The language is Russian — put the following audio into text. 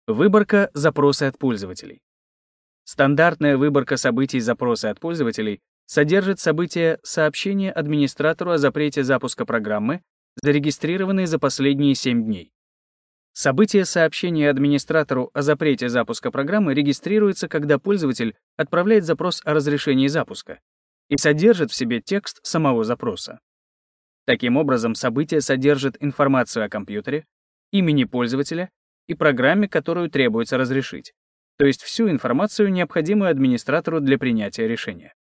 Выборка запроса от пользователей. Стандартная выборка событий запроса от пользователей содержит события сообщения администратору о запрете запуска программы, зарегистрированные за последние 7 дней. Событие сообщения администратору о запрете запуска программы регистрируется, когда пользователь отправляет запрос о разрешении запуска и содержит в себе текст самого запроса. Таким образом, событие содержит информацию о компьютере, имени пользователя и программе, которую требуется разрешить, то есть всю информацию, необходимую администратору для принятия решения.